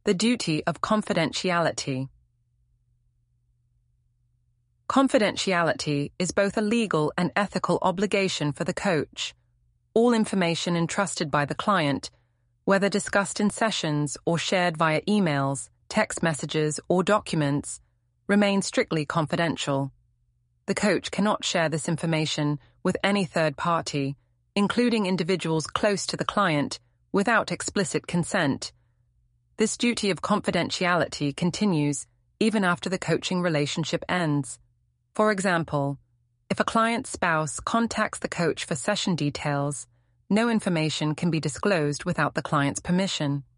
The duty of confidentiality. Confidentiality is both a legal and ethical obligation for the coach. All information entrusted by the client, whether discussed in sessions or shared via emails, text messages, or documents, remain strictly confidential. The coach cannot share this information with any third party, including individuals close to the client, without explicit consent. This duty of confidentiality continues even after the coaching relationship ends. For example, if a client's spouse contacts the coach for session details, no information can be disclosed without the client's permission.